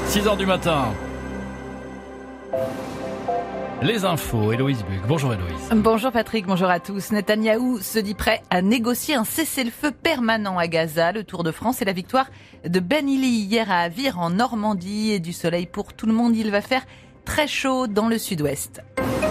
6h du matin. Les infos, Héloïse Buc. Bonjour Héloïse. Bonjour Patrick, bonjour à tous. Netanyahou se dit prêt à négocier un cessez-le-feu permanent à Gaza. Le Tour de France et la victoire de Ben Ali hier à Avir en Normandie et du soleil pour tout le monde. Il va faire très chaud dans le sud-ouest.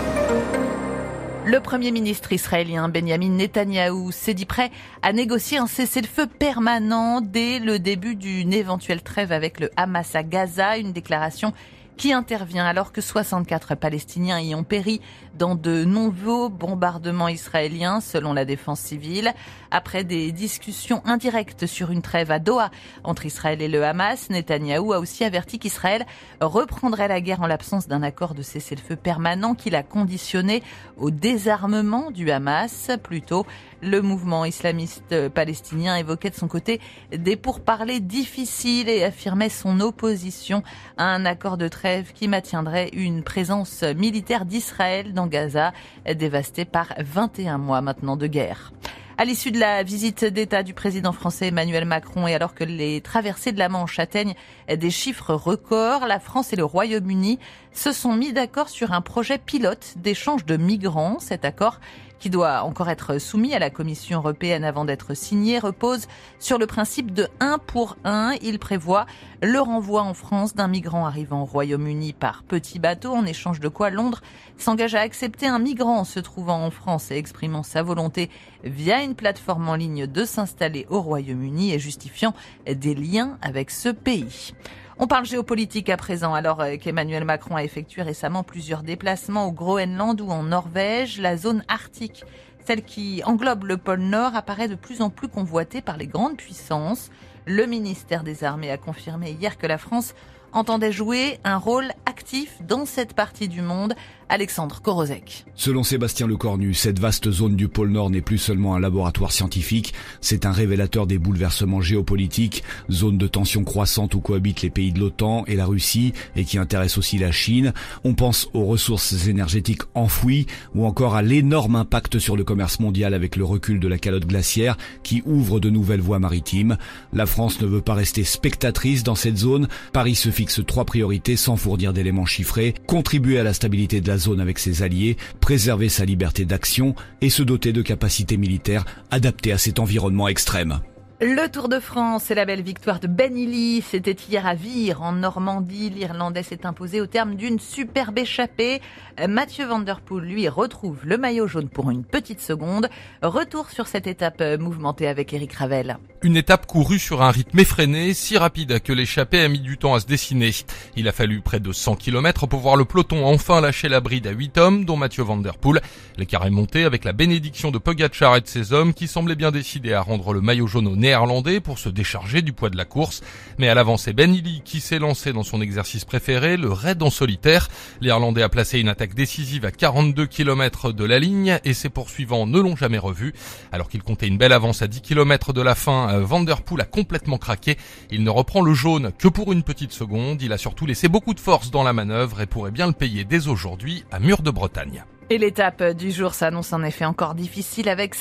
Le Premier ministre israélien Benjamin Netanyahou s'est dit prêt à négocier un cessez-le-feu permanent dès le début d'une éventuelle trêve avec le Hamas à Gaza. Une déclaration qui intervient alors que 64 Palestiniens y ont péri dans de nombreux bombardements israéliens, selon la défense civile. Après des discussions indirectes sur une trêve à Doha entre Israël et le Hamas, Netanyahou a aussi averti qu'Israël reprendrait la guerre en l'absence d'un accord de cessez-le-feu permanent qu'il a conditionné au désarmement du Hamas. Plus tôt, le mouvement islamiste palestinien évoquait de son côté des pourparlers difficiles et affirmait son opposition à un accord de trêve qui maintiendrait une présence militaire d'Israël dans Gaza, dévastée par 21 mois maintenant de guerre. À l'issue de la visite d'État du président français Emmanuel Macron et alors que les traversées de la Manche atteignent des chiffres records, la France et le Royaume-Uni se sont mis d'accord sur un projet pilote d'échange de migrants. Cet accord, qui doit encore être soumis à la Commission européenne avant d'être signé, repose sur le principe de 1 pour 1. Il prévoit le renvoi en France d'un migrant arrivant au Royaume-Uni par petit bateau, en échange de quoi Londres s'engage à accepter un migrant se trouvant en France et exprimant sa volonté via une plateforme en ligne de s'installer au Royaume-Uni et justifiant des liens avec ce pays. On parle géopolitique à présent, alors qu'Emmanuel Macron a effectué récemment plusieurs déplacements au Groenland ou en Norvège. La zone arctique, celle qui englobe le pôle Nord, apparaît de plus en plus convoitée par les grandes puissances. Le ministère des Armées a confirmé hier que la France entendait jouer un rôle actif dans cette partie du monde. Alexandre Korozek. Selon Sébastien Lecornu, cette vaste zone du pôle Nord n'est plus seulement un laboratoire scientifique, c'est un révélateur des bouleversements géopolitiques, zone de tension croissante où cohabitent les pays de l'OTAN et la Russie et qui intéresse aussi la Chine. On pense aux ressources énergétiques enfouies ou encore à l'énorme impact sur le commerce mondial avec le recul de la calotte glaciaire qui ouvre de nouvelles voies maritimes. La France ne veut pas rester spectatrice dans cette zone. Paris se fixe 3 priorités sans fournir d'éléments chiffrés: contribuer à la stabilité de la zone avec ses alliés, préserver sa liberté d'action et se doter de capacités militaires adaptées à cet environnement extrême. Le Tour de France et la belle victoire de Ben Ali, c'était hier à Vire, en Normandie. L'Irlandais s'est imposé au terme d'une superbe échappée. Mathieu Van Der Poel, lui, retrouve le maillot jaune pour une petite seconde. Retour sur cette étape mouvementée avec Éric Ravel. Une étape courue sur un rythme effréné, si rapide que l'échappée a mis du temps à se dessiner. Il a fallu près de 100 km pour voir le peloton enfin lâcher la bride à 8 hommes, dont Mathieu Van Der Poel. L'écart est monté avec la bénédiction de Pogačar et de ses hommes qui semblaient bien décidés à rendre le maillot jaune au Néerlandais pour se décharger du poids de la course. Mais à l'avant, c'est Ben Ali qui s'est lancé dans son exercice préféré, le raid en solitaire. L'Irlandais a placé une attaque décisive à 42 km de la ligne et ses poursuivants ne l'ont jamais revu. Alors qu'il comptait une belle avance à 10 km de la fin, Van Der Poel a complètement craqué. Il ne reprend le jaune que pour une petite seconde. Il a surtout laissé beaucoup de force dans la manœuvre et pourrait bien le payer dès aujourd'hui à Mur de Bretagne. Et l'étape du jour s'annonce en effet encore difficile avec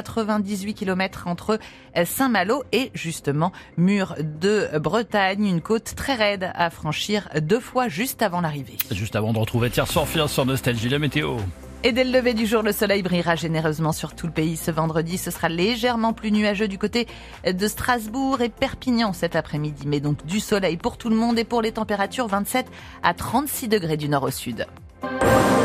198 km entre Saint-Malo et justement Mur de Bretagne, une côte très raide à franchir 2 fois juste avant l'arrivée. Juste avant de retrouver Thierry Sorfia sur Nostalgie, la météo. Et dès le lever du jour, le soleil brillera généreusement sur tout le pays. Ce vendredi, ce sera légèrement plus nuageux du côté de Strasbourg et Perpignan cet après-midi. Mais donc du soleil pour tout le monde et pour les températures 27 à 36 degrés du nord au sud.